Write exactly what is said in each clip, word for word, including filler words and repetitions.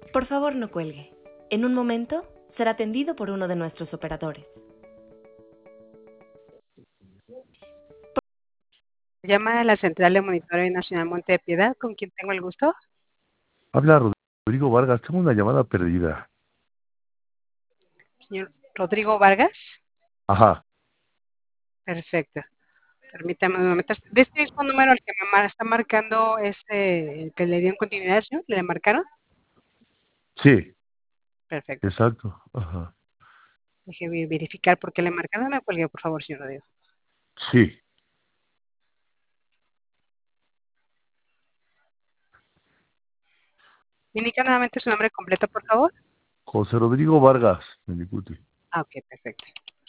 Por favor, no cuelgue. En un momento será atendido por uno de nuestros operadores. Llama a la Central de Monitoreo Nacional Monte de Piedad, ¿con quién tengo el gusto? Habla Rodrigo Vargas, tengo una llamada perdida. Señor Rodrigo Vargas. Ajá. Perfecto. Permítame un momento. De este mismo número al que me mar- está marcando es eh, el que le dieron continuidad, señor. ¿Le marcaron? Sí, Perfecto. exacto. Ajá. Déjeme verificar por qué le marcaron. No me cuelgue, por favor, señor Rodrigo. Sí. ¿Me indica nuevamente su nombre completo, por favor? José Rodrigo Vargas, Mendicuti. Ah, ok, perfecto.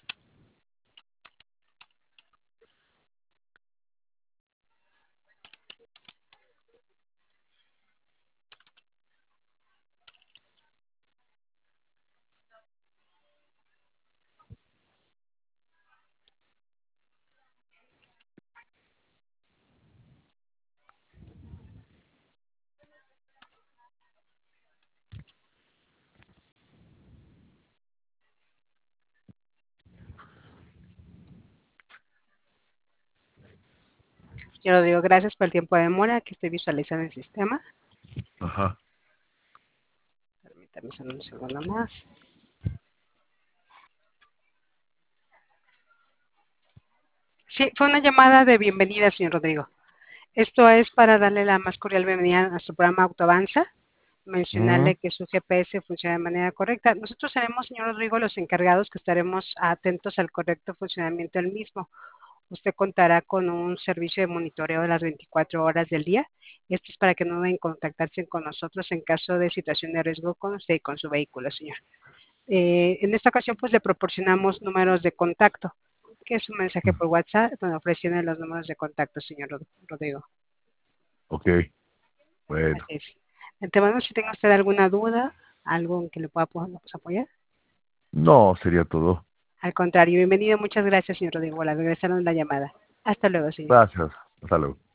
Señor Rodrigo, gracias por el tiempo de demora que estoy visualizando el sistema. Ajá. Permítame solo un segundo más. Sí, fue una llamada de bienvenida, señor Rodrigo. Esto es para darle la más cordial bienvenida a nuestro programa Autoavanza, Mm, mencionarle que su G P S funciona de manera correcta. Nosotros seremos, señor Rodrigo, los encargados que estaremos atentos al correcto funcionamiento del mismo. Usted contará con un servicio de monitoreo de las veinticuatro horas del día. Esto es para que no deben contactarse con nosotros en caso de situación de riesgo con usted y con su vehículo, señor. Eh, en esta ocasión, pues le proporcionamos números de contacto, que es un mensaje por WhatsApp, donde ofrecen los números de contacto, señor Rod- Rodrigo. ok, bueno. Así es. De antemano, si tenga usted alguna duda, algo en que le pueda po- pues, apoyar. No, sería todo. Al contrario, bienvenido, muchas gracias, señor Rodrigo, por regresaron la llamada. Hasta luego, señor. Gracias. Hasta luego.